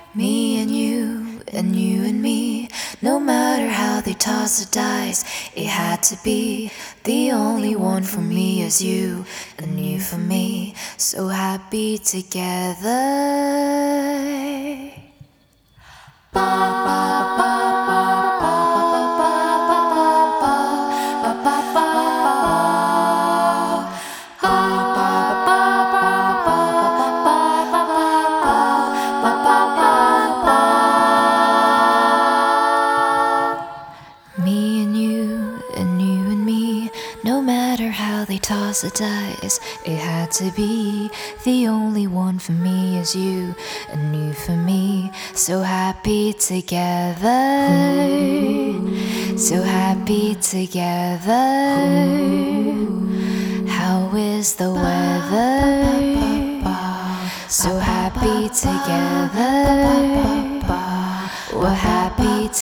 Me and you and me. No matter how they toss the dice, it had to be. The only one for me is you and you for me. So happy together. Me and you and me. No matter how they toss the dice, it had to be. The only one for me is you and you for me. So happy together. So happy together. How is the weather? So happy together. We're happy